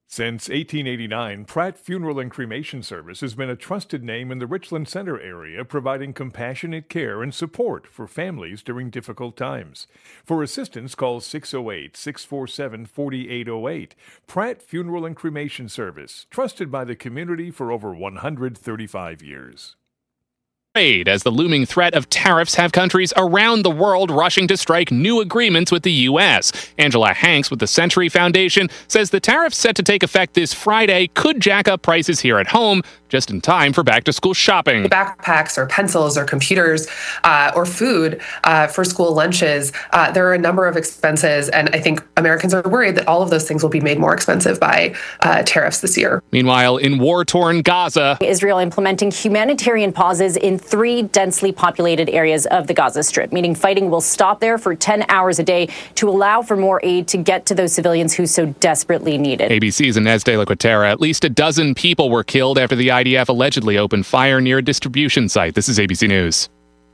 Since 1889, Pratt Funeral and Cremation Service has been a trusted name in the Richland Center area, providing compassionate care and support for families during difficult times. For assistance, call 608-647-4808. Pratt Funeral and Cremation Service, trusted by the community for over 135 years. As the looming threat of tariffs have countries around the world rushing to strike new agreements with the U.S. Angela Hanks with the Century Foundation says the tariffs set to take effect this Friday could jack up prices here at home, just in time for back-to-school shopping. Backpacks or pencils or computers or food for school lunches, there are a number of expenses, and I think Americans are worried that all of those things will be made more expensive by tariffs this year. Meanwhile, in war-torn Gaza, Israel implementing humanitarian pauses in 3 densely populated areas of the Gaza Strip, meaning fighting will stop there for 10 hours a day to allow for more aid to get to those civilians who so desperately need it. ABC's Inez de la Quatera. At least a dozen people were killed after the IDF allegedly opened fire near a distribution site. This is ABC News.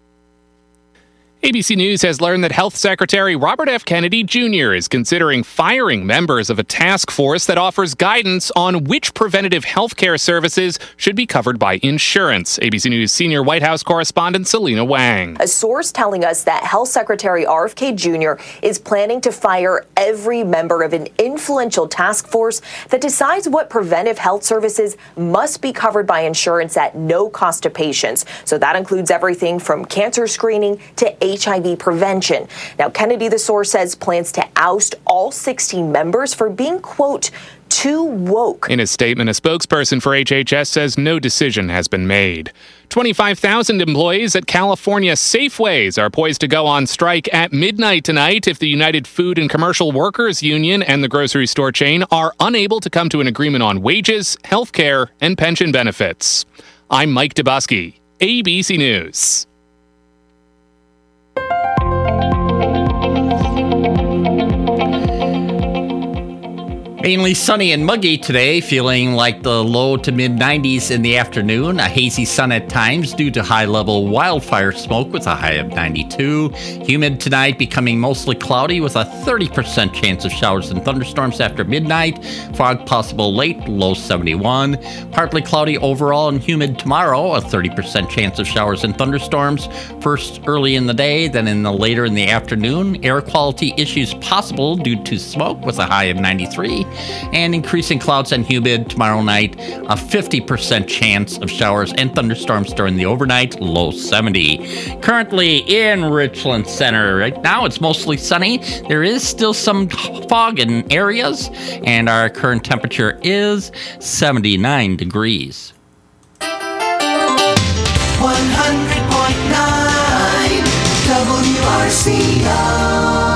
ABC News has learned that Health Secretary Robert F. Kennedy Jr. is considering firing members of a task force that offers guidance on which preventative health care services should be covered by insurance. ABC News senior White House correspondent Selena Wang. A source telling us that Health Secretary RFK Jr. is planning to fire every member of an influential task force that decides what preventive health services must be covered by insurance at no cost to patients. So that includes everything from cancer screening to HIV prevention. Now, Kennedy, the source, says plans to oust all 16 members for being, quote, too woke. In a statement, a spokesperson for HHS says no decision has been made. 25,000 employees at California Safeways are poised to go on strike at midnight tonight if the United Food and Commercial Workers Union and the grocery store chain are unable to come to an agreement on wages, health care, and pension benefits. I'm Mike Dubusky, ABC News. Mainly sunny and muggy today, feeling like the low to mid 90s in the afternoon. A hazy sun at times due to high-level wildfire smoke with a high of 92. Humid tonight, becoming mostly cloudy with a 30% chance of showers and thunderstorms after midnight. Fog possible late, low 71. Partly cloudy overall and humid tomorrow, a 30% chance of showers and thunderstorms. First early in the day, then later in the afternoon. Air quality issues possible due to smoke with a high of 93. And increasing clouds and humid tomorrow night, a 50% chance of showers and thunderstorms during the overnight, low 70. Currently in Richland Center, right now it's mostly sunny. There is still some fog in areas, and our current temperature is 79 degrees. 100.9 WRCO.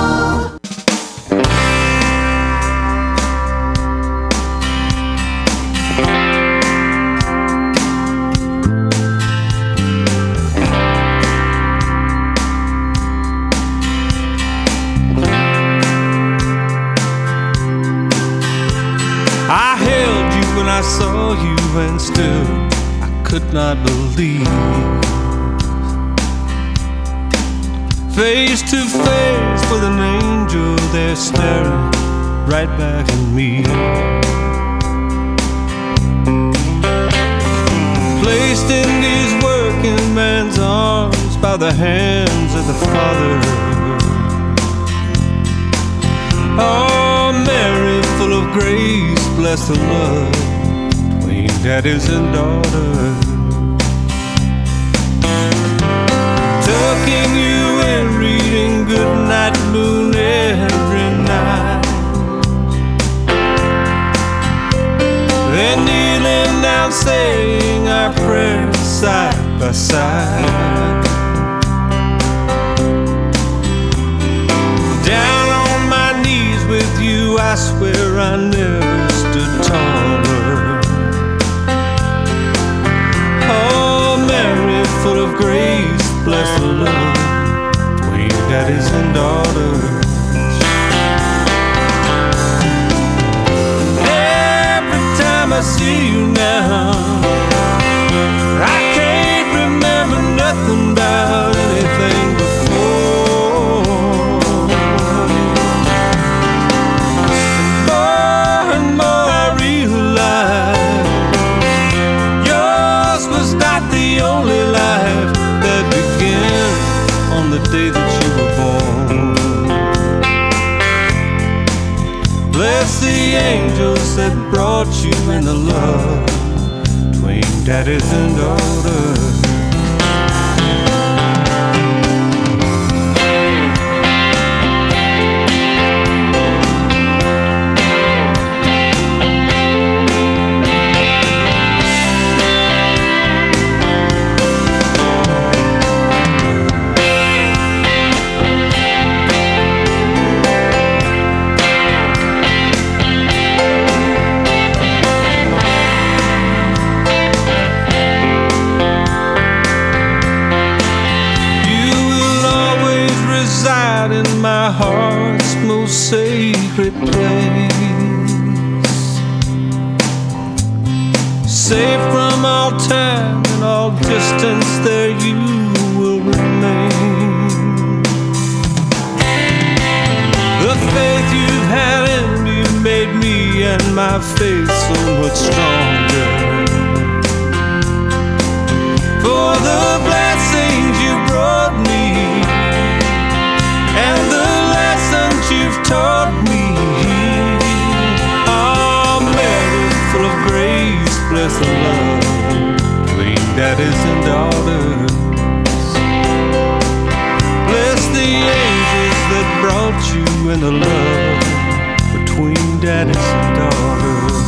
I held you when I saw you, and still I could not believe. Face to face with an angel, they're staring right back at me. Placed in these working man's arms by the hands of the Father. Oh, Mary, full of grace, bless the love between daddies and daughters. Tucking you in, reading Goodnight Moon every night. Then kneeling down, saying our prayers side by side. Down on my knees with you, I swear I never stood taller. Oh, Mary, full of grace, bless the love between daddies and daughters. Every time I see you now, I can't remember nothing about anything before. And more I realize angels that brought you in the love between daddies and daughters. My heart's most sacred place, safe from all time and all distance, there you will remain. The faith you've had in me made me and my faith so much stronger. For the blessings you brought me and the lessons you've taught me. Oh, Mary, full of grace, bless the love between daddies and daughters. Bless the angels that brought you in the love between daddies and daughters.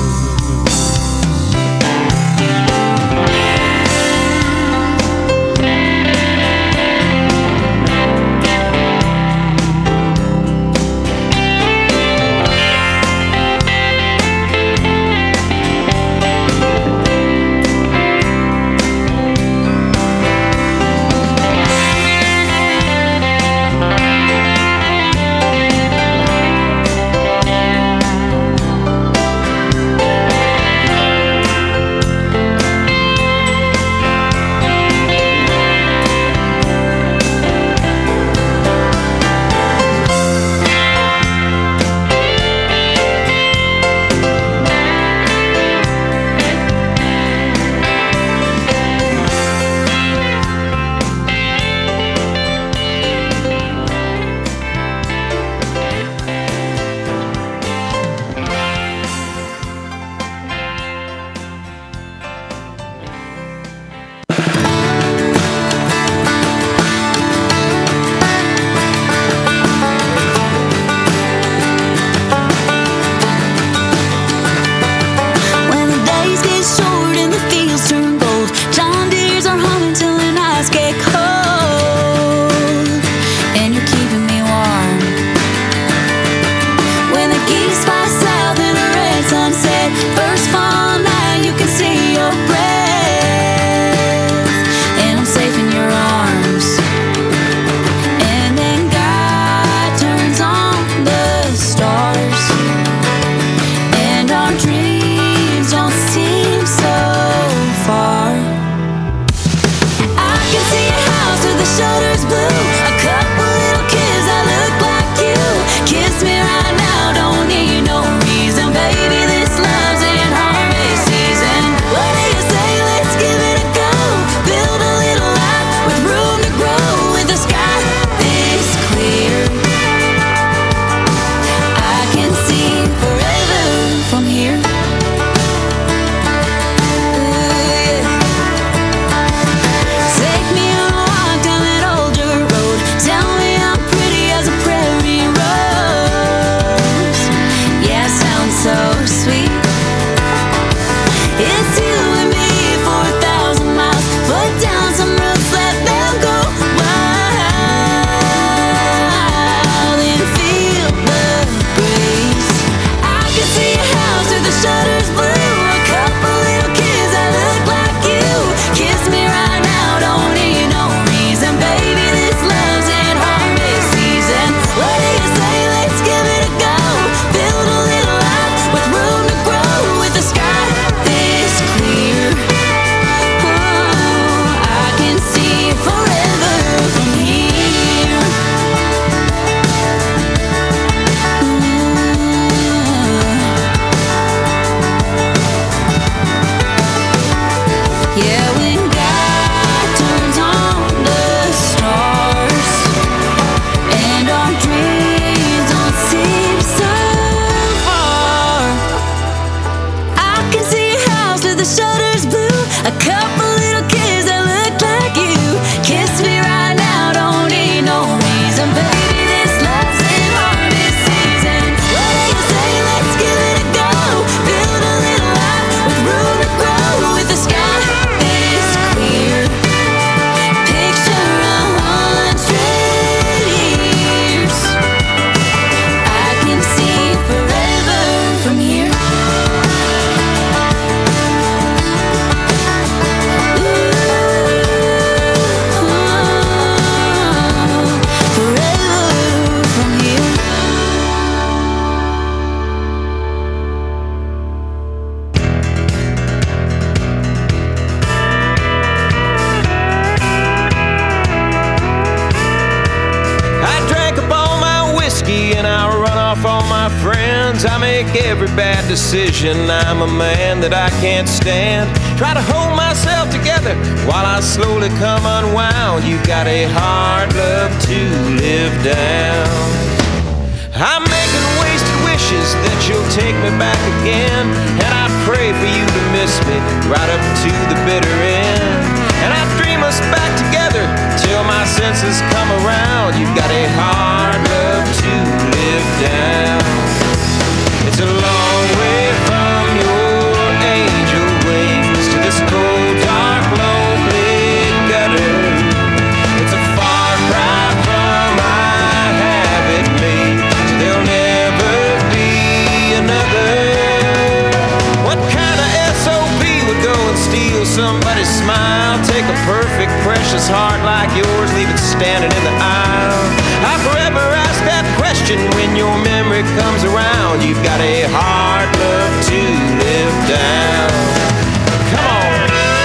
make every bad decision. I'm a man that I can't stand. Try to hold myself together while I slowly come unwound. You got a hard love to live down. I'm making wasted wishes that you'll take me back again, and I pray for you to miss me right up to the bitter end. And I dream us back together till my senses come around. You've got a hard love to live down. It's a long way from your angel wings to this cold, dark, lonely gutter. It's a far cry from I have it made, so there'll never be another. What kind of SOB would go and steal somebody's smile? Take a perfect, precious heart like yours, leave it standing in the aisle. I forever ask that question when your memory comes around. You've got a hard love to live down. Come on.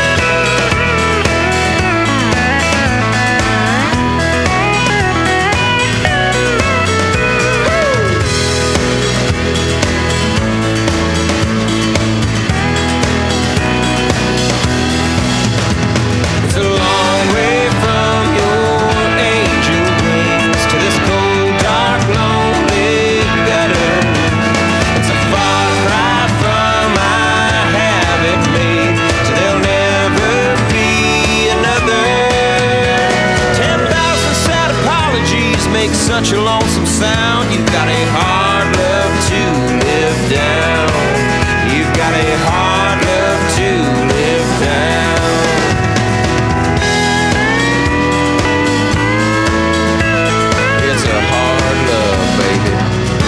It's a long way from your angel wings to this cold, dark, lonely gutter. It's a far cry from I have it made, so there'll never be another. 10,000 sad apologies make such a lonesome sound. You've got a hard love to live down. You've got a hard love to live down. It's a hard love, baby.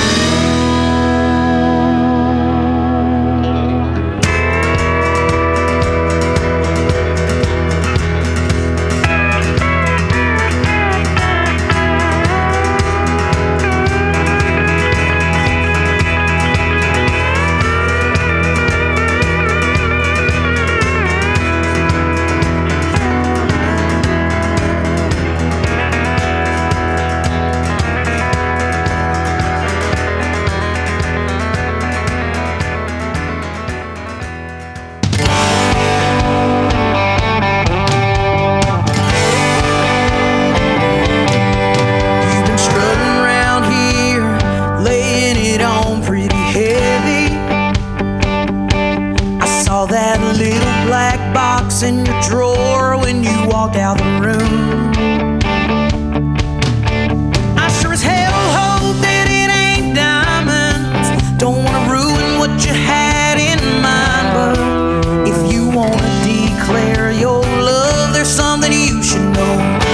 You've been strutting around here, laying it on pretty heavy. I saw that little black box in your drawer when you walked out the room. I sure as hell hope that it ain't diamonds. Don't wanna ruin what you had in mind, but if you wanna declare your love, there's something you should know.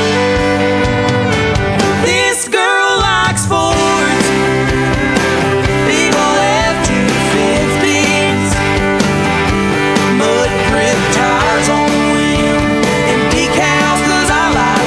This girl likes Fords, big ol' F-250s, mud grip tires on the rim, and decals 'cause I like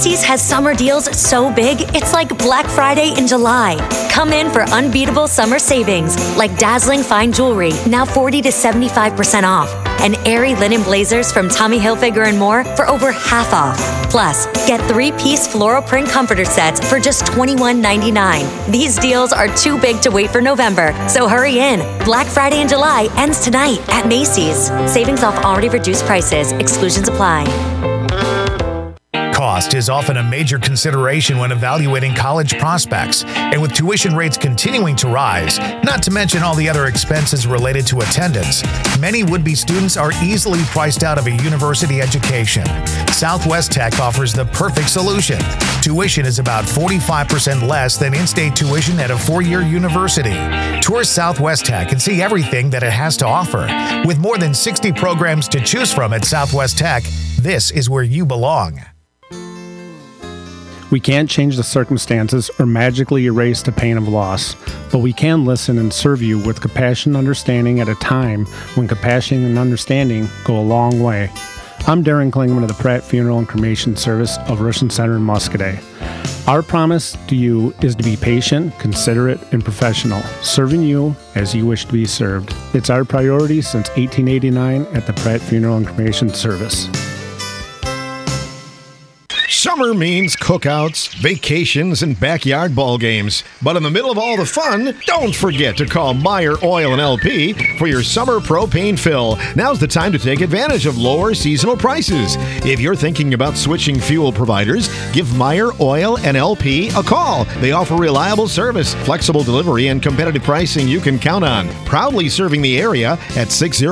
Macy's has summer deals so big, it's like Black Friday in July. Come in for unbeatable summer savings, like dazzling fine jewelry, now 40 to 75% off, and airy linen blazers from Tommy Hilfiger and more for over half off. Plus, get 3-piece floral print comforter sets for just $21.99. These deals are too big to wait for November, so hurry in. Black Friday in July ends tonight at Macy's. Savings off already reduced prices. Exclusions apply. Cost is often a major consideration when evaluating college prospects, and with tuition rates continuing to rise, not to mention all the other expenses related to attendance, many would-be students are easily priced out of a university education. Southwest Tech offers the perfect solution. Tuition is about 45% less than in-state tuition at a 4-year university. Tour Southwest Tech and see everything that it has to offer. With more than 60 programs to choose from at Southwest Tech, this is where you belong. We can't change the circumstances or magically erase the pain of loss, but we can listen and serve you with compassion and understanding at a time when compassion and understanding go a long way. I'm Darren Klingman of the Pratt Funeral and Cremation Service of Richland Center in Muscoda. Our promise to you is to be patient, considerate, and professional, serving you as you wish to be served. It's our priority since 1889 at the Pratt Funeral and Cremation Service. Summer means cookouts, vacations, and backyard ball games. But in the middle of all the fun, don't forget to call Meyer Oil and LP for your summer propane fill. Now's the time to take advantage of lower seasonal prices. If you're thinking about switching fuel providers, give Meyer Oil and LP a call. They offer reliable service, flexible delivery, and competitive pricing you can count on. Proudly serving the area at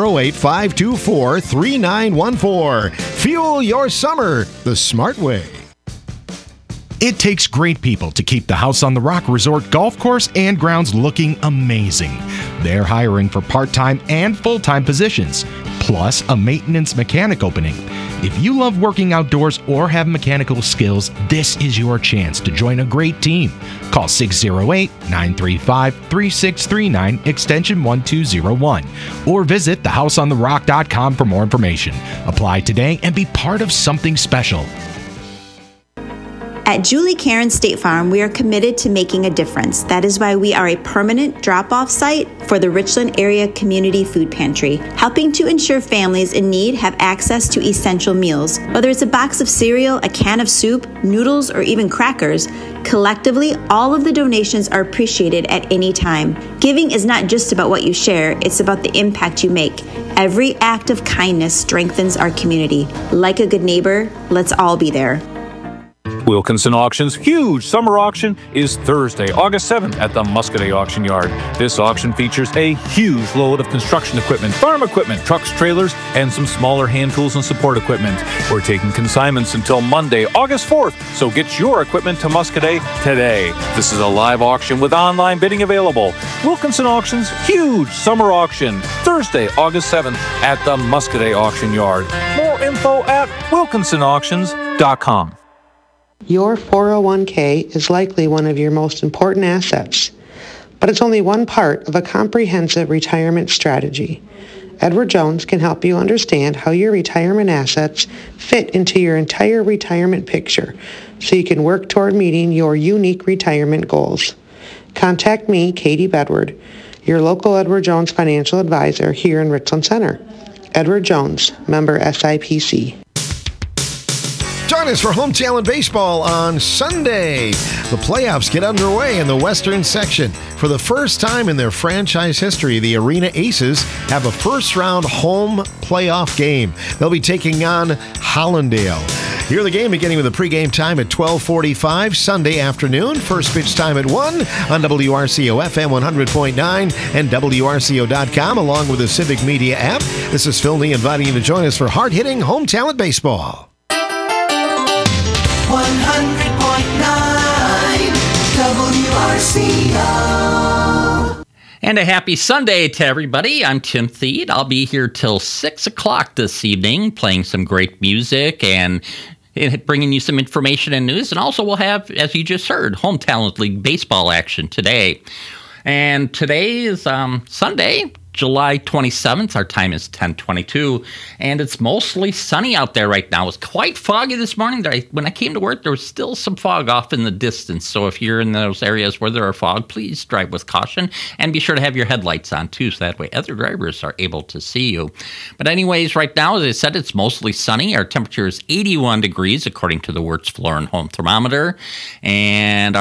608-524-3914. Fuel your summer the smart way. It takes great people to keep the House on the Rock Resort golf course and grounds looking amazing. They're hiring for part-time and full-time positions, plus a maintenance mechanic opening. If you love working outdoors or have mechanical skills, this is your chance to join a great team. Call 608-935-3639, extension 1201, or visit thehouseontherock.com for more information. Apply today and be part of something special. At Julie Karen State Farm, we are committed to making a difference. That is why we are a permanent drop-off site for the Richland Area Community Food Pantry, helping to ensure families in need have access to essential meals. Whether it's a box of cereal, a can of soup, noodles, or even crackers, collectively, all of the donations are appreciated at any time. Giving is not just about what you share, it's about the impact you make. Every act of kindness strengthens our community. Like a good neighbor, let's all be there. Wilkinson Auction's huge summer auction is Thursday, August 7th at the Muscoda Auction Yard. This auction features a huge load of construction equipment, farm equipment, trucks, trailers, and some smaller hand tools and support equipment. We're taking consignments until Monday, August 4th, so get your equipment to Muscoda today. This is a live auction with online bidding available. Wilkinson Auction's huge summer auction, Thursday, August 7th at the Muscoda Auction Yard. More info at wilkinsonauctions.com. Your 401k is likely one of your most important assets, but it's only one part of a comprehensive retirement strategy. Edward Jones can help you understand how your retirement assets fit into your entire retirement picture so you can work toward meeting your unique retirement goals. Contact me, Katie Bedward, your local Edward Jones financial advisor here in Richland Center. Edward Jones, member SIPC. Join us for Home Talent Baseball on Sunday. The playoffs get underway in the Western section. For the first time in their franchise history, the Arena Aces have a first-round home playoff game. They'll be taking on Hollandale. Hear the game beginning with a pregame time at 12:45 Sunday afternoon. First pitch time at 1 on WRCO FM 100.9 and WRCO.com, along with the Civic Media app. This is Phil Nee inviting you to join us for hard-hitting Home Talent Baseball. 100.9 WRCO. And a happy Sunday to everybody. I'm Tim Thede. I'll be here till 6 o'clock this evening playing some great music and bringing you some information and news. And also we'll have, as you just heard, Home Talent League baseball action today. And today is Sunday, July 27th. Our time is 10:22, and it's mostly sunny out there right now. It's quite foggy this morning. When I came to work, there was still some fog off in the distance. So if you're in those areas where there are fog, please drive with caution and be sure to have your headlights on too, so that way other drivers are able to see you. But anyways, right now, as I said, it's mostly sunny. Our temperature is 81 degrees according to the Wirtz Floor and Home thermometer, and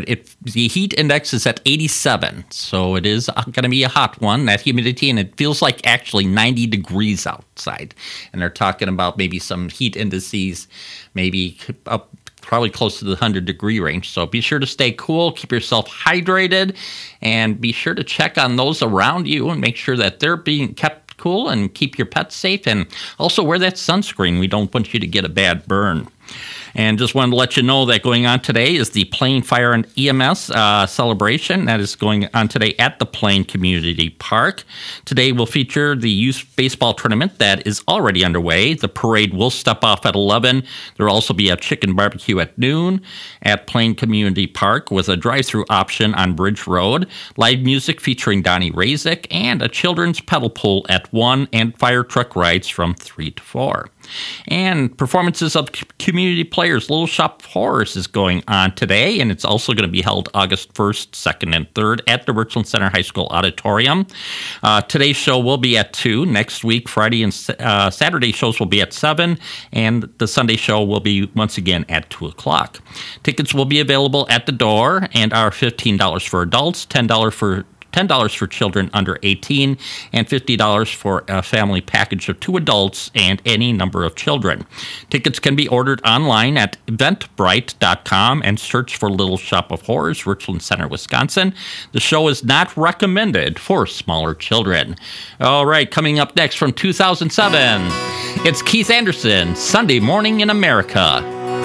the heat index is at 87. So it is going to be a hot one. That humidity, and it feels like actually 90 degrees outside. And they're talking about maybe some heat indices, maybe up probably close to the 100-degree range. So be sure to stay cool, keep yourself hydrated, and be sure to check on those around you and make sure that they're being kept cool, and keep your pets safe, and also wear that sunscreen. We don't want you to get a bad burn. And just wanted to let you know that going on today is the Plain Fire and EMS celebration. That is going on today at the Plain Community Park. Today will feature the youth baseball tournament that is already underway. The parade will step off at 11. There will also be a chicken barbecue at noon at Plain Community Park with a drive-through option on Bridge Road. Live music featuring Donnie Razik, and a children's pedal pool at 1, and fire truck rides from 3 to 4. And performances of community players. Little Shop of Horrors is going on today, and it's also going to be held August 1st, 2nd, and 3rd at the Richland Center High School Auditorium. Today's show will be at 2. Next week, Friday and Saturday shows will be at 7, and the Sunday show will be once again at 2 o'clock. Tickets will be available at the door and are $15 for adults, $10 for children under 18, and $50 for a family package of 2 adults and any number of children. Tickets can be ordered online at eventbrite.com and search for Little Shop of Horrors, Richland Center, Wisconsin. The show is not recommended for smaller children. All right, coming up next from 2007, it's Keith Anderson, Sunday Morning in America.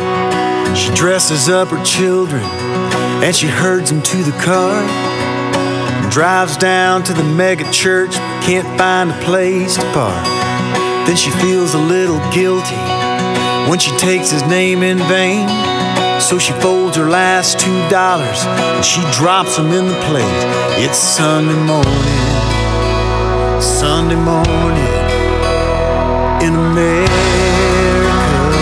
She dresses up her children and she herds them to the car. Drives down to the mega church, but can't find a place to park. Then she feels a little guilty when she takes his name in vain. So she folds her last $2 and she drops them in the plate. It's Sunday morning in America.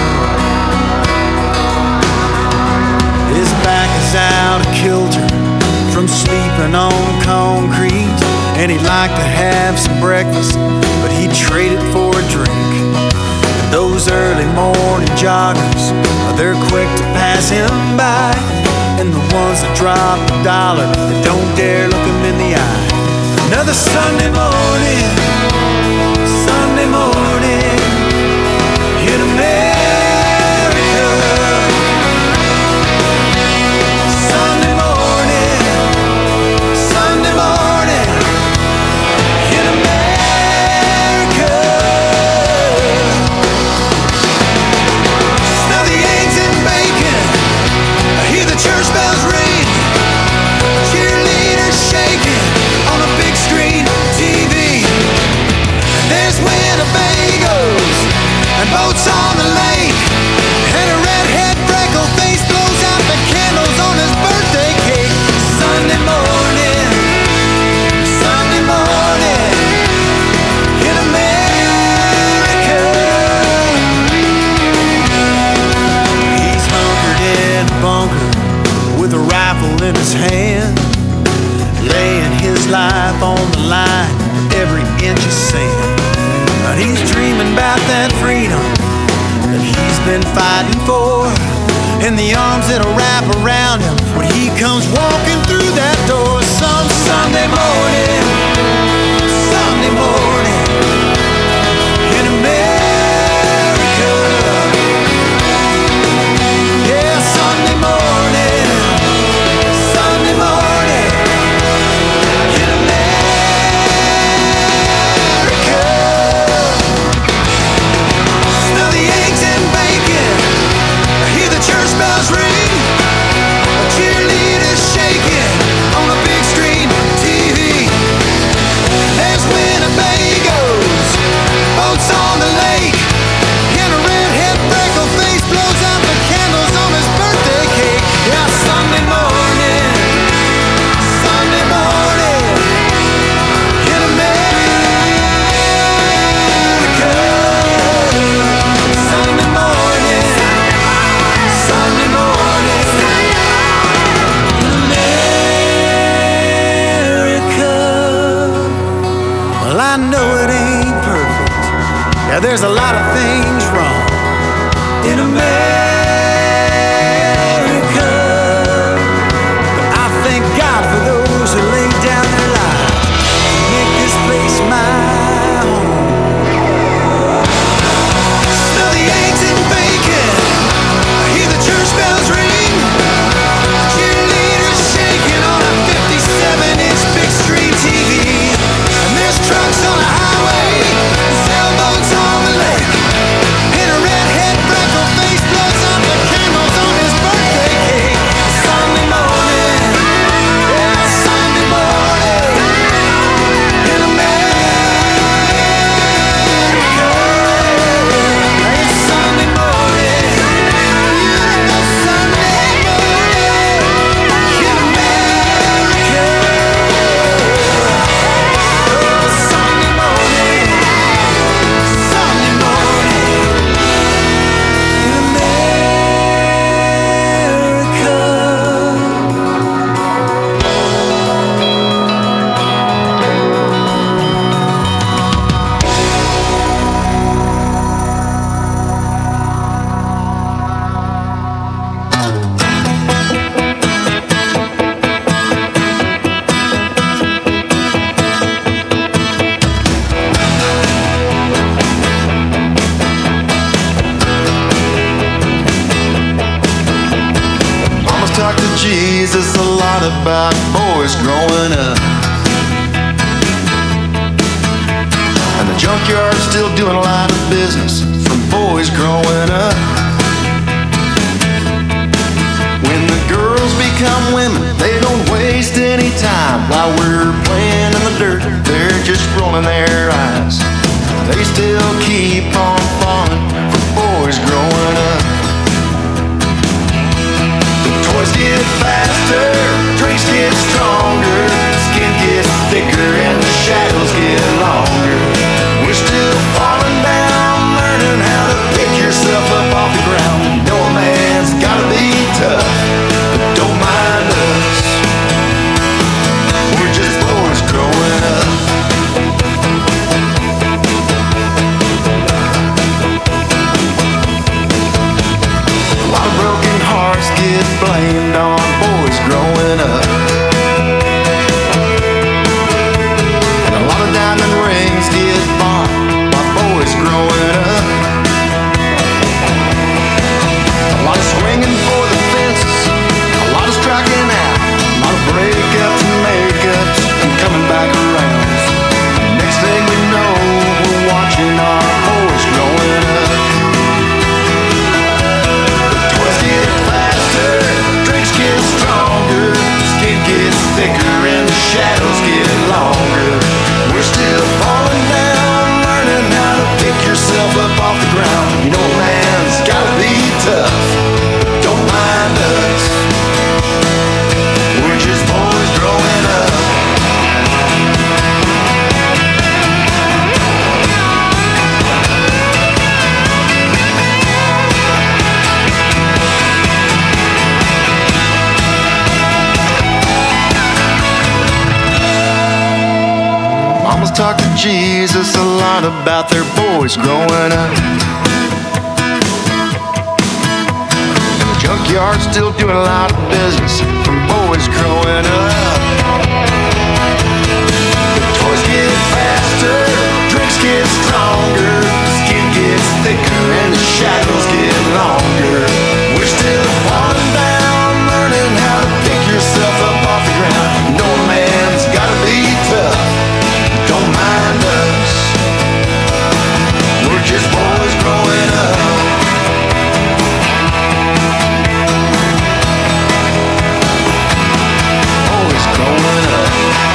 His back is out of kilter from sleeping on concrete, and he'd like to have some breakfast, but he'd trade it for a drink. And those early morning joggers, they're quick to pass him by, and the ones that drop a dollar, they don't dare look him in the eye. Another Sunday morning in America. Church bells ring, cheerleaders shaking on a big screen TV. There's Winnebagos and boats on the lake, and a redhead freckled face blows out the candles on his birthday cake. Sunday morning in America. He's hunkered in a bunker with a rifle in his hand, laying his life on the line for every inch of sand. But he's dreaming about that freedom that he's been fighting for, and the arms that'll wrap around him when he comes walking through that door. Some Sunday morning in America. Yeah, Sunday morning in America. Smell the eggs and bacon, hear the church bells ring, cheerleaders shaking on a big screen TV. There's Winnebagos I know it ain't perfect. Yeah, there's a lot of things wrong in America. But I thank God for those who laid down their lives to make this place my home. Smell the eggs and bacon. I hear the church bells ring. Cheerleaders shaking on a 57-inch big screen TV. And there's trucks on the highway, sailboats on the lake, and a redhead freckled face blows up the candles on his birthday cake. Sunday morning, yeah, Sunday morning in America. It's Sunday morning, yeah, Sunday morning in America. Oh, Sunday morning, Sunday morning in America. Mama's talked to Jesus a lot about boys growing up, and the junkyard's still doing a lot of business from boys growing up. When the girls become women, they don't waste any time. While we're playing in the dirt, they're just rolling their eyes. They still keep on falling for boys growing up. Toys get faster, drinks get stronger, skin gets thicker and the shadows get longer. We're still falling down, learning how to pick yourself up off the ground. You know a man's gotta be tough, but don't mind us. We're just boys growing up. A lot of broken hearts get blamed on boys growing up, and a lot of diamond rings get bought by boys growing up. A lot of swinging for the fences, a lot of striking out, a lot of breakups and makeups and coming back around. Next thing we know, we're watching our boys growing up. Toys get faster, drinks get stronger, skin gets thicker and the shadows get longer. We're still falling down, learning how to pick yourself up off the ground. You know a man's gotta be tough, but don't mind us. We're just boys growing up. Mama's talked to Jesus a lot about their boys growing up, and the junkyard's still doing a lot of business from boys growing up. The toys get faster, drinks get stronger, skin gets thicker and the shadows get longer. We're still falling down, learning how to pick yourself up off the ground. You know a man's gotta be tough, don't mind us. We're just boys growing up. Boys growing up.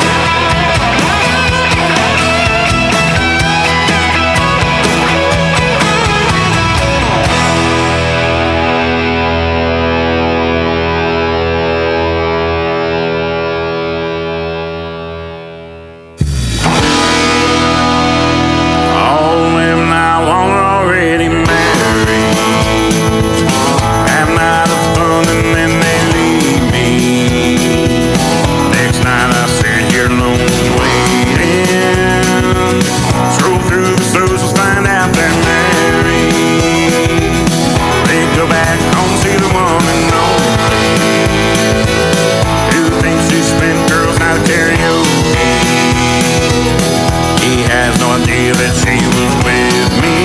she was with me,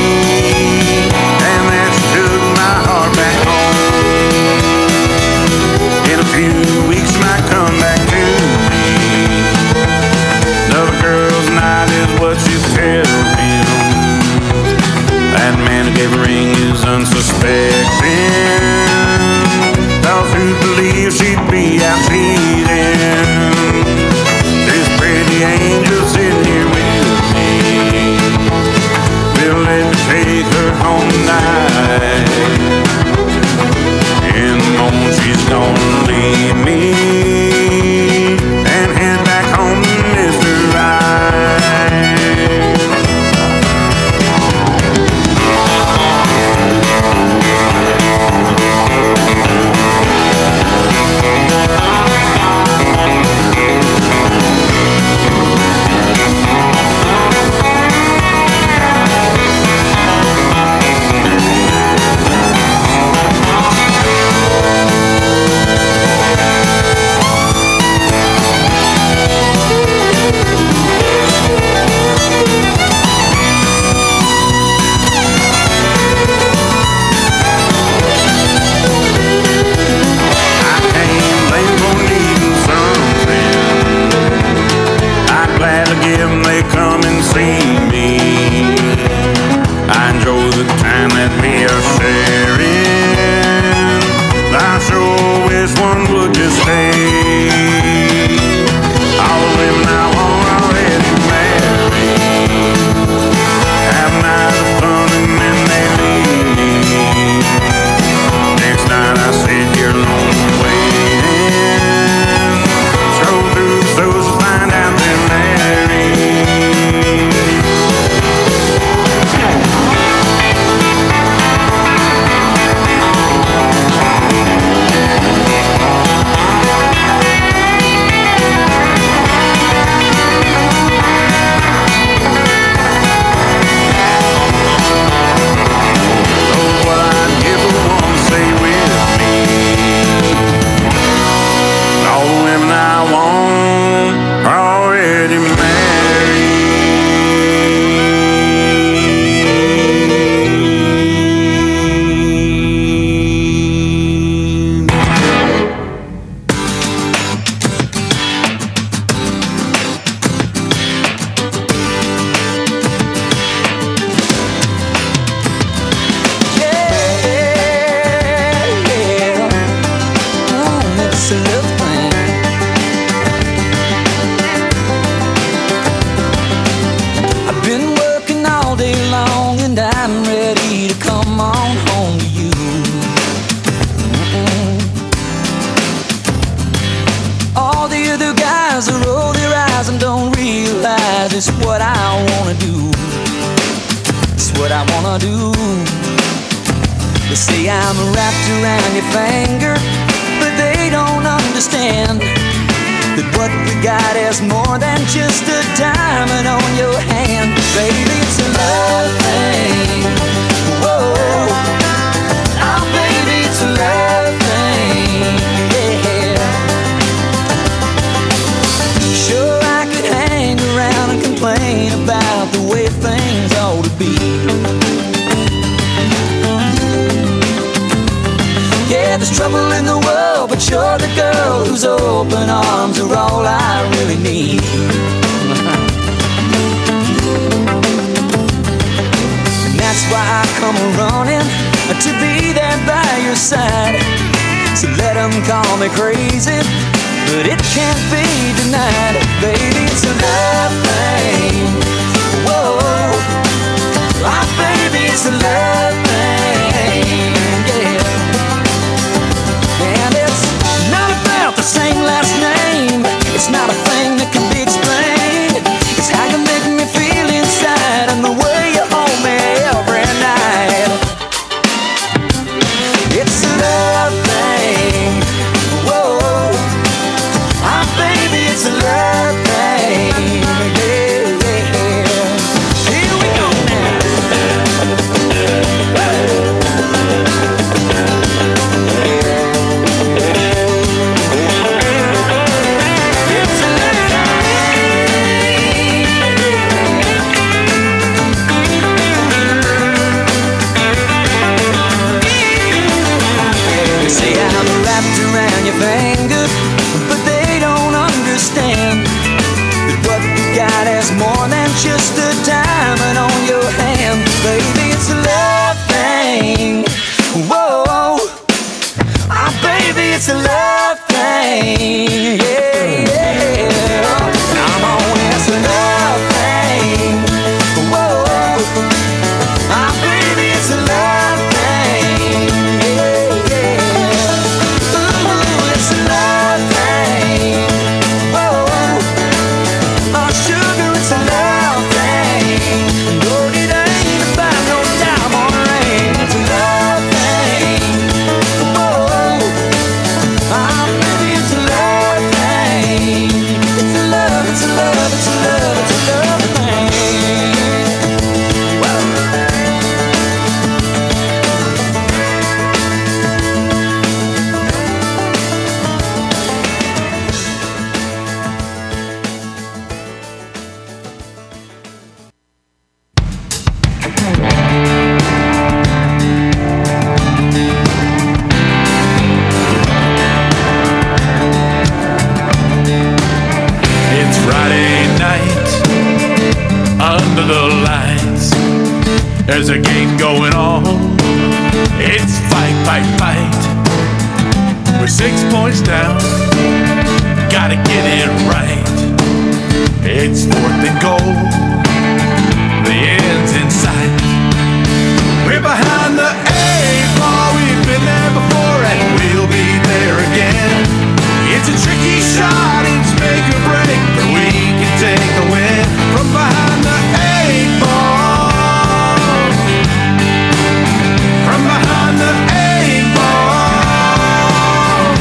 and that she took my heart back home. In a few weeks, she might come back to me. Another girl's night is what she tells me. That man who gave her ring is unsuspecting. Thought who'd believe she'd be out cheating. This pretty angel sitting here with me. Will let me take her home tonight. In the morning she's gonna leave me and head back home to Mr. Right. It's love. just a diamond on your hand. Baby, it's a love thing. Whoa, baby, it's a love thing. Yeah, yeah. Come on, it's a love thing. Whoa, baby, it's a love thing. Yeah, yeah. Ooh, it's a love thing. Whoa, sugar, it's a love thing. No, it ain't about no diamond ring. It's a love thing. Whoa, baby, it's a love thing. It's a love, it's a love, it's a love, it's a love thing. It's Friday night under the lights. There's a game going on. It's fight, fight, fight. We're 6 points down. Gotta get it right. It's 4th and goal. The end's in sight. We're behind the 8-ball. We've been there before and we'll be there again. It's a tricky shot, it's make or break, but we can take a win from behind the 8-ball. From behind the 8-ball.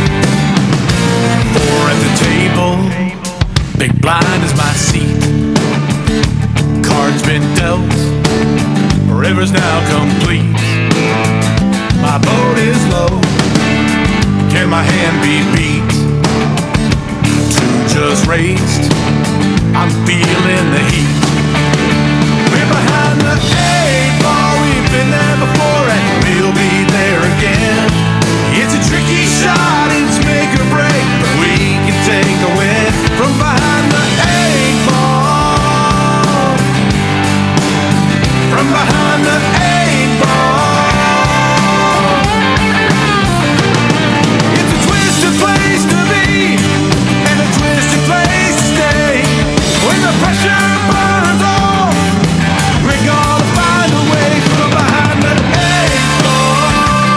4 at the table, big blind is my seat. Cards been dealt, river's now complete. My boat is low, can my hand be beat? 2 just raised, I'm feeling the heat. We're behind the 8-ball, we've been there before and we'll be there again. It's a tricky shot, it's make or break, but we can take a win from behind the 8-ball. From behind the 8-ball. Place to be and a twisted place to stay. When the pressure burns off, we're gonna find a way from behind the 8-ball.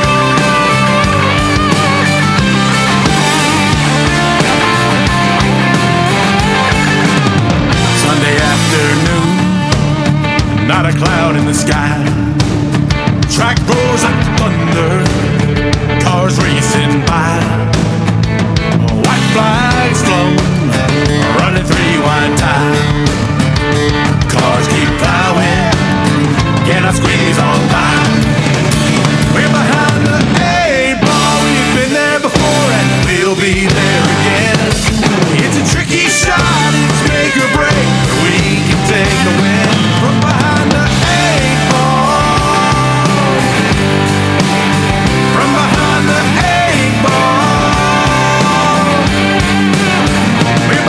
Sunday afternoon, not a cloud in the sky. Track roars like thunder, cars racing by. White flags flown, running 3 wide tie. Cars keep plowing, cannot squeeze on by. We're behind the 8-ball, we've been there before and we'll be there again. It's a tricky shot, it's make or break, but we can take a win from behind the 8-ball. From behind the 8-ball.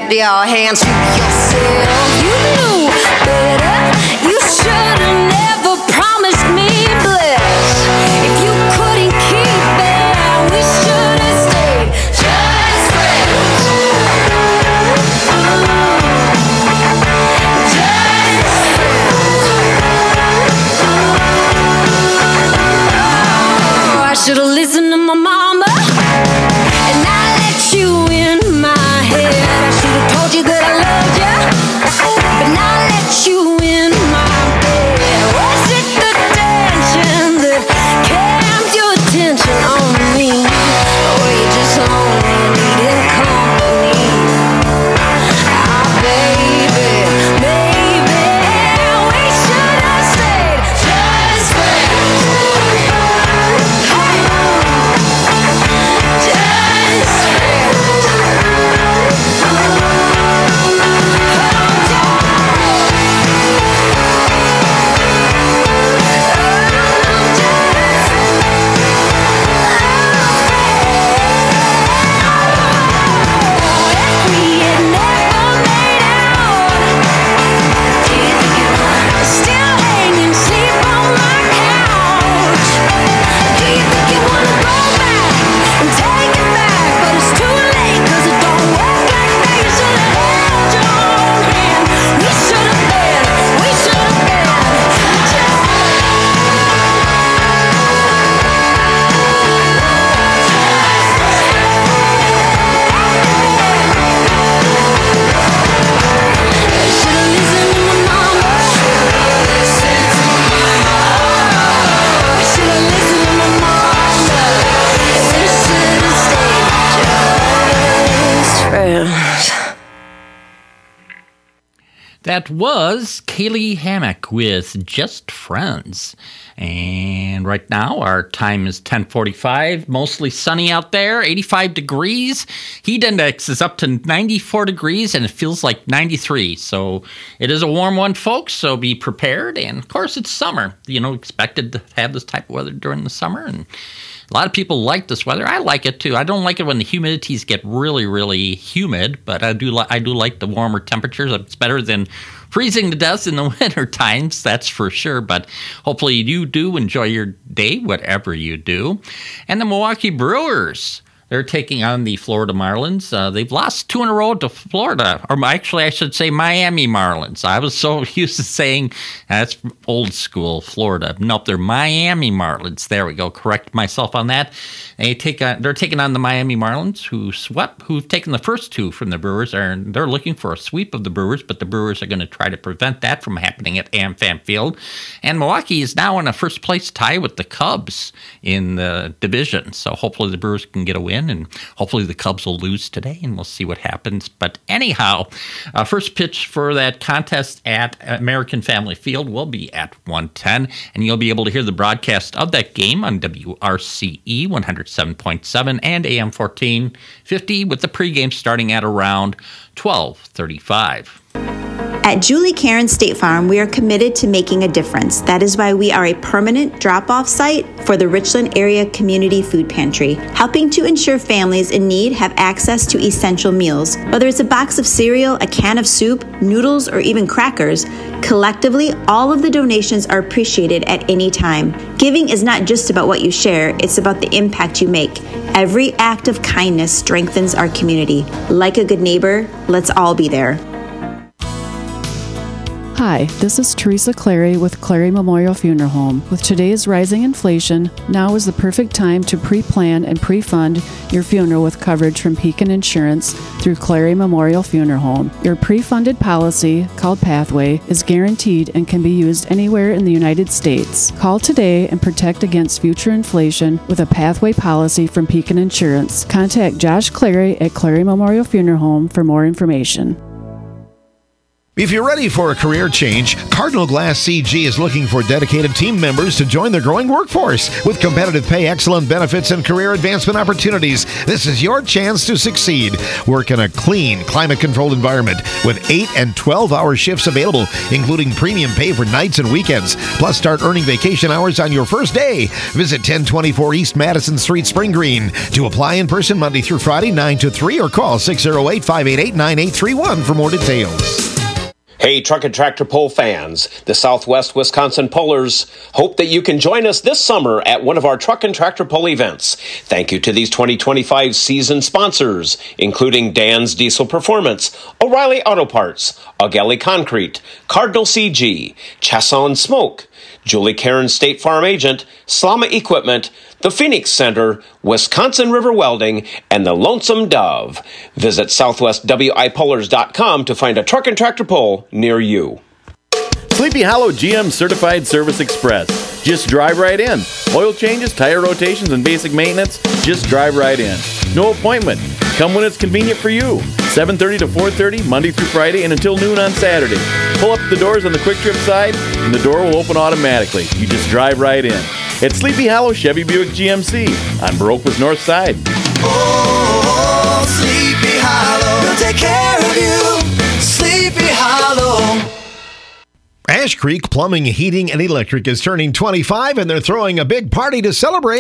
clap your hands to yourself. You knew better. You should have never promised me bliss. If you couldn't keep it, we should have stayed just friends. I should have listened to my mama, and I let you in my head. I should have told you that I loved you, but now I let you in my bed. Was it the tension that kept your attention on me, or were you just lonely and needing company? Ah, baby, maybe we should have stayed just friends. That was Kaylee Hammack with Just Friends. And right now our time is 10:45, mostly sunny out there, 85 degrees. Heat index is up to 94 degrees and it feels like 93. So it is a warm one, folks, so be prepared. And of course it's summer, expected to have this type of weather during the summer. And a lot of people like this weather. I like it too. I don't like it when the humidities get really, really humid, but I do like the warmer temperatures. It's better than freezing to death in the winter times, that's for sure. But hopefully you do enjoy your day, whatever you do. And the Milwaukee Brewers, they're taking on the Florida Marlins. They've lost 2 in a row to Florida. Or actually, I should say Miami Marlins. I was so used to saying that's old school Florida. Nope, they're Miami Marlins. There we go. Correct myself on that. They're taking on the Miami Marlins, who've taken the first 2 from the Brewers. They're looking for a sweep of the Brewers, but the Brewers are going to try to prevent that from happening at AmFam Field. And Milwaukee is now in a first place tie with the Cubs in the division. So hopefully the Brewers can get a win, and hopefully the Cubs will lose today, and we'll see what happens. But anyhow, first pitch for that contest at American Family Field will be at 1:10, and you'll be able to hear the broadcast of that game on WRCE 107.7 and AM 1450 with the pregame starting at around 12:35. At Julie Karen State Farm, we are committed to making a difference. That is why we are a permanent drop-off site for the Richland Area Community Food Pantry, helping to ensure families in need have access to essential meals. Whether it's a box of cereal, a can of soup, noodles, or even crackers, collectively, all of the donations are appreciated at any time. Giving is not just about what you share, it's about the impact you make. Every act of kindness strengthens our community. Like a good neighbor, let's all be there. Hi, this is Teresa Clary with Clary Memorial Funeral Home. With today's rising inflation, now is the perfect time to pre-plan and pre-fund your funeral with coverage from Pekin Insurance through Clary Memorial Funeral Home. Your pre-funded policy, called Pathway, is guaranteed and can be used anywhere in the United States. Call today and protect against future inflation with a Pathway policy from Pekin Insurance. Contact Josh Clary at Clary Memorial Funeral Home for more information. If you're ready for a career change, Cardinal Glass CG is looking for dedicated team members to join their growing workforce. With competitive pay, excellent benefits, and career advancement opportunities, this is your chance to succeed. Work in a clean, climate-controlled environment with 8 and 12-hour shifts available, including premium pay for nights and weekends. Plus, start earning vacation hours on your first day. Visit 1024 East Madison Street, Spring Green. To apply in person Monday through Friday, 9 to 3, or call 608-588-9831 for more details. Hey, Truck and Tractor Pull fans, the Southwest Wisconsin Pullers hope that you can join us this summer at one of our Truck and Tractor Pull events. Thank you to these 2025 season sponsors, including Dan's Diesel Performance, O'Reilly Auto Parts, Augelli Concrete, Cardinal CG, Chasson Smoke, Julie Karen State Farm Agent, Slama Equipment, the Phoenix Center, Wisconsin River Welding, and the Lonesome Dove. Visit southwestwipullers.com to find a truck and tractor pull near you. Sleepy Hollow GM Certified Service Express. Just drive right in. Oil changes, tire rotations, and basic maintenance, just drive right in. No appointment. Come when it's convenient for you. 7:30 to 4:30, Monday through Friday, and until noon on Saturday. Pull up the doors on the Quick Trip side, and the door will open automatically. You just drive right in. It's Sleepy Hollow Chevy Buick GMC on Baroqua's North Side. Oh, Sleepy Hollow, they'll take care of you. Sleepy Hollow. Ash Creek Plumbing, Heating, and Electric is turning 25, and they're throwing a big party to celebrate.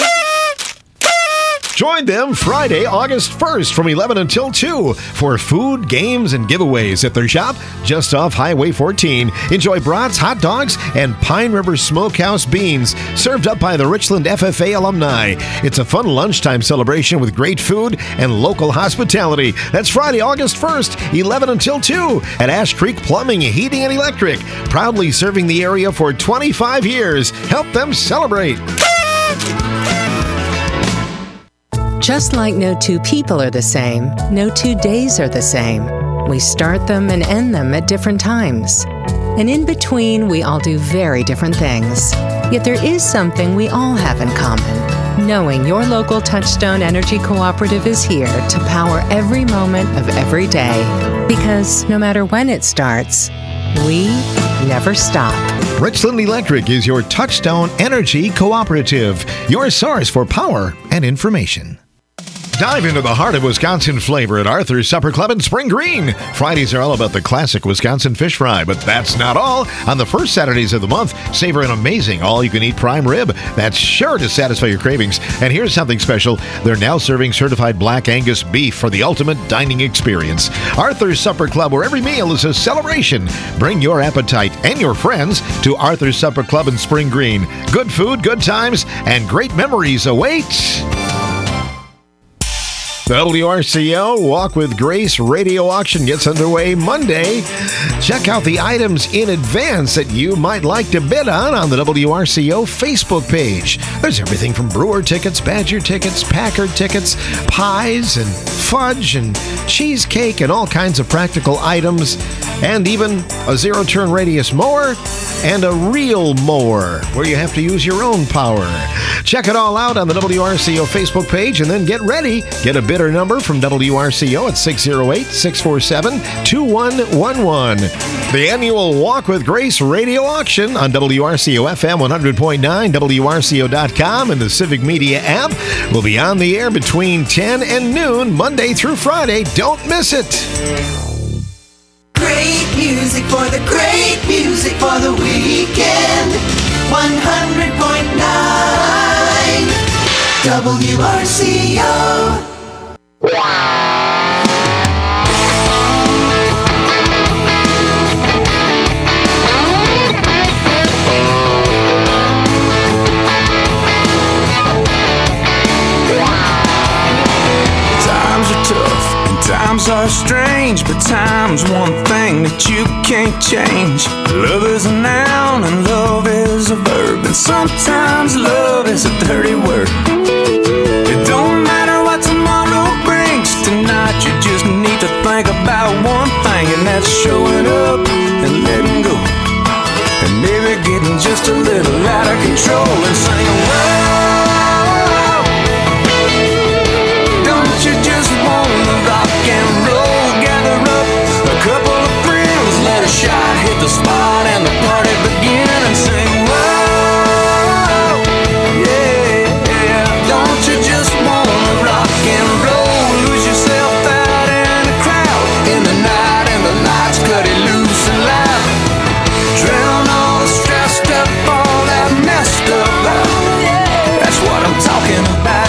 Join them Friday, August 1st from 11 until 2 for food, games, and giveaways at their shop just off Highway 14. Enjoy brats, hot dogs, and Pine River Smokehouse beans served up by the Richland FFA alumni. It's a fun lunchtime celebration with great food and local hospitality. That's Friday, August 1st, 11 until 2 at Ash Creek Plumbing, Heating, and Electric. Proudly serving the area for 25 years. Help them celebrate. Just like no two people are the same, no 2 days are the same. We start them and end them at different times. And in between, we all do very different things. Yet there is something we all have in common. Knowing your local Touchstone Energy Cooperative is here to power every moment of every day. Because no matter when it starts, we never stop. Richland Electric is your Touchstone Energy Cooperative, your source for power and information. Dive into the heart of Wisconsin flavor at Arthur's Supper Club in Spring Green. Fridays are all about the classic Wisconsin fish fry, but that's not all. On the first Saturdays of the month, savor an amazing all-you-can-eat prime rib that's sure to satisfy your cravings. And here's something special. They're now serving certified Black Angus beef for the ultimate dining experience. Arthur's Supper Club, where every meal is a celebration. Bring your appetite and your friends to Arthur's Supper Club in Spring Green. Good food, good times, and great memories await. The WRCO Walk with Grace radio auction gets underway Monday. Check out the items in advance that you might like to bid on the WRCO Facebook page. There's everything from Brewer tickets, Badger tickets, Packard tickets, pies and fudge and cheesecake and all kinds of practical items, and even a zero-turn radius mower and a real mower where you have to use your own power. Check it all out on the WRCO Facebook page, and then get ready. Get a bidder number from WRCO at 608-647-2111. The annual Walk with Grace radio auction on WRCO FM 100.9, WRCO.com, and the Civic Media app will be on the air between 10 and noon, Monday through Friday. Don't miss it. Great music for the great music for the weekend. 100.9 WRCO. Times are tough and times are strange, but time's one thing that you can't change. Love is a noun and love is a verb, and sometimes love is a dirty word. It don't matter what tomorrow brings, tonight you just need to think about one thing, and that's showing up and letting go, and maybe getting just a little out of control and saying, whoa, don't you just wanna rock and roll? Gather up a couple of friends, let a shot hit the spot and the party begin and sing, whoa, yeah, don't you just wanna rock and roll, lose yourself out in the crowd, in the night and the lights cut it loose and loud, drown all the stressed up, all that messed up out, that's what I'm talking about.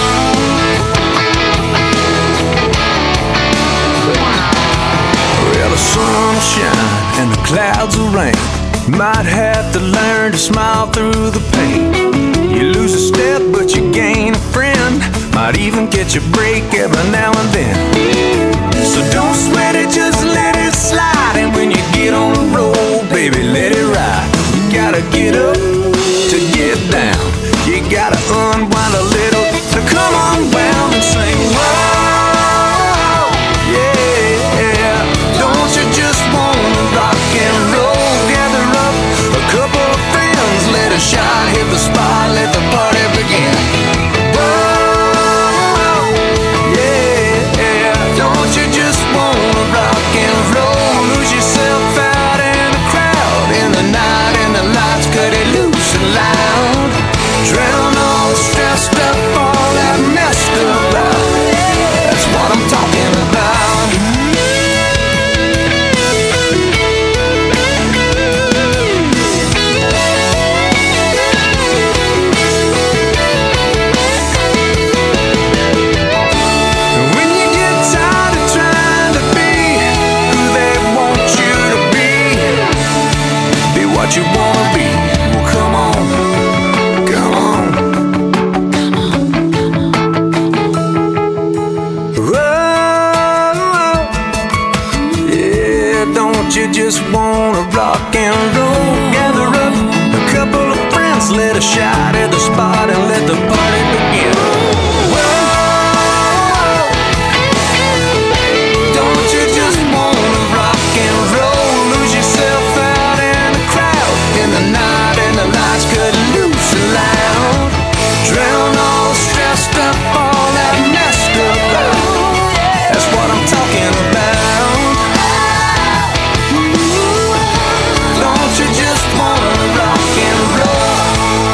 Well, the sun will shine and the clouds will rain. Might have to learn to smile through the pain. You lose a step, but you gain a friend. Might even catch a break every now and then. So don't sweat it, just let it slide. And when you get on the road, baby, let it ride. You gotta get up to get down. You gotta unwind a little to come unwound and sing, whoa, yeah. Don't you just wanna rock and roll? Gather up a couple of friends, let a shot hit the spot, let the party begin. Whoa, yeah. Don't you just wanna rock and roll? Lose yourself out in the crowd, in the night, and the lights cut it loose and loud. Drown all the stressed up, all that messed up out. That's what I'm talking about. When you get tired of trying to be who they want you to be what you wanna be. Well, come on. You just wanna rock and roll. Gather up a couple of friends, let a shot at the spot and let the party begin. Whoa, don't you just wanna rock and roll? Lose yourself out in the crowd, in the night and the lights cut loose and loud. Drown all the stressed up, all that messed up out. That's what I'm talking about. Don't you just wanna rock and roll?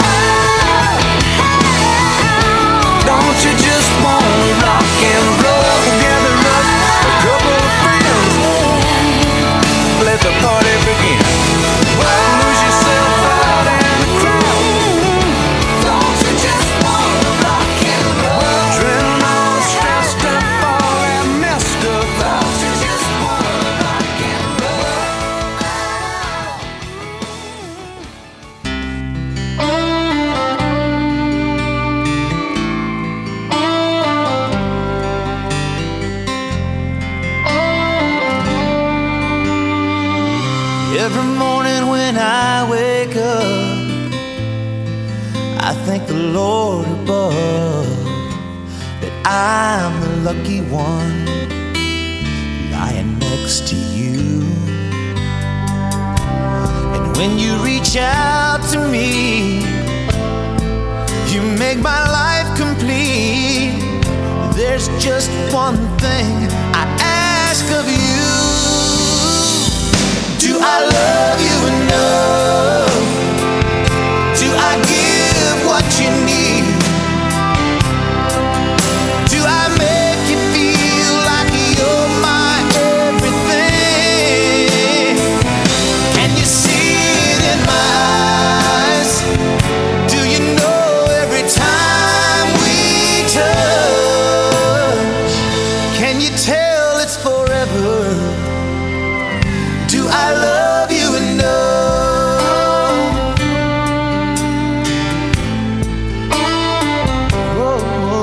Don't you just wanna rock and roll? Gather up a couple of friends, let the party begin. Lose yourself out in the crowd. Don't you just wanna rock and roll? Drown all the stressed up, all that messed up out. Don't you just wanna rock and roll? Every morning when I wake up, I thank the Lord above that I'm the lucky one lying next to you. And when you reach out to me, you make my life complete. There's just one thing I ask of you. Do I love you enough? Do I give what you need? Do I make you feel like you're my everything? Can you see it in my eyes? Do you know every time we touch? Can you tell it's forever? Do I love you enough? Whoa.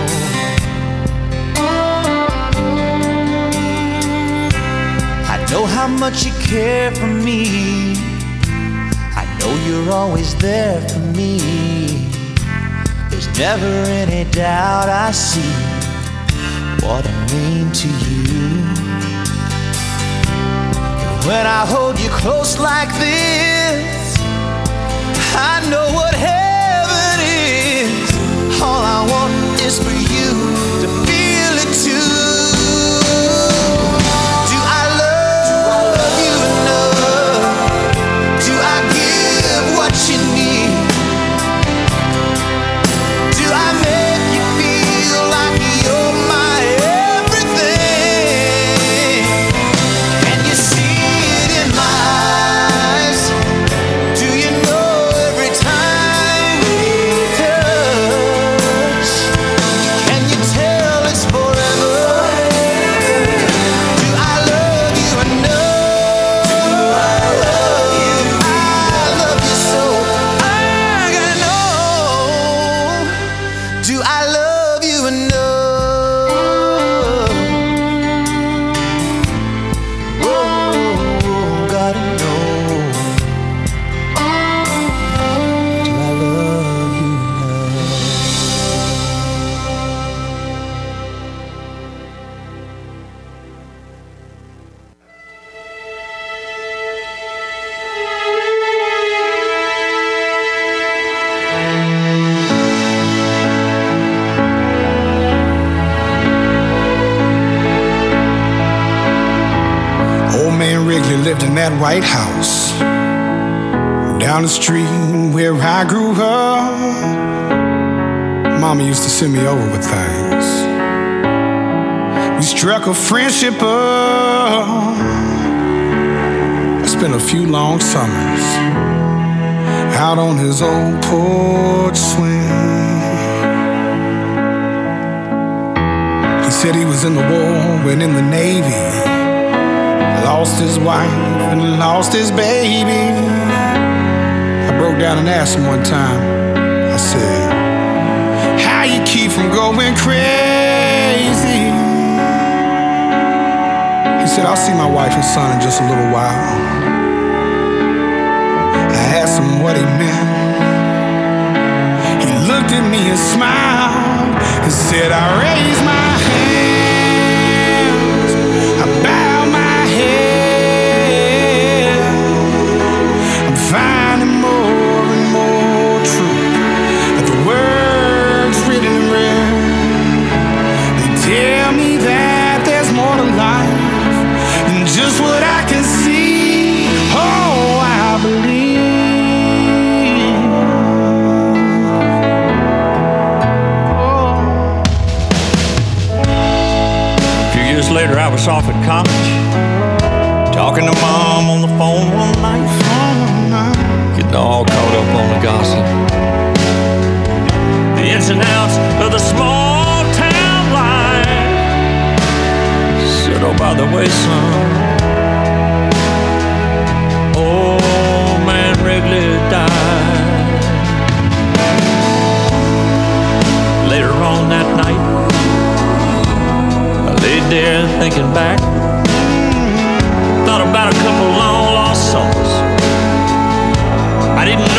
I know how much you care for me. I know you're always there for me. There's never any doubt I see what I mean to you. When I hold you close like this, I know what heaven is. All I want is for you to feel it too. Do I love you enough? They lived in that white house down the street where I grew up. Mama used to send me over with things. We struck a friendship up. I spent a few long summers out on his old porch swing. He said he was in the war, went in the Navy, lost his wife and lost his baby. I broke down and asked him one time, I said, how you keep from going crazy? He said, I'll see my wife and son in just a little while. I asked him what he meant. He looked at me and smiled and said, I raise my hands, I bow my head. I'm finding more and more truth at the words written in red. They tell me that there's more to life than just what I can see. Oh, I believe. Later, I was off at college, talking to Mom on the phone one night, getting all caught up on the gossip, the ins and outs of the small town life. Said, oh, by the way, son, old man Wrigley died. Later on that night, laid there thinking back, thought about a couple long lost souls I didn't